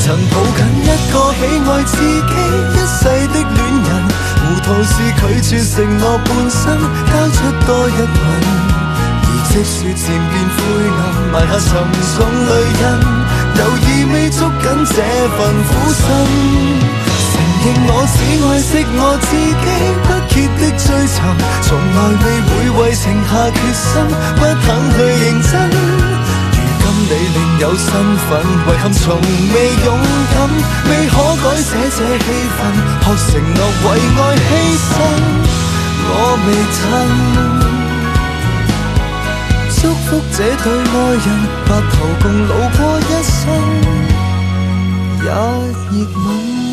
曾抱緊一個喜愛自己一世的戀人，糊塗是拒絕承諾半生，交出多一吻。而積雪漸變灰暗，埋下沉重淚印，猶豫未捉緊這份苦心。承認我只愛惜我自己，不竭的追尋，從來未會為情下決心，不肯去認真。如今你另有身份，遺憾從未勇敢，未可改寫這氣氛，學承諾為愛犧牲，我未襯。祝福這對愛人，白頭共老過一生，也熱吻。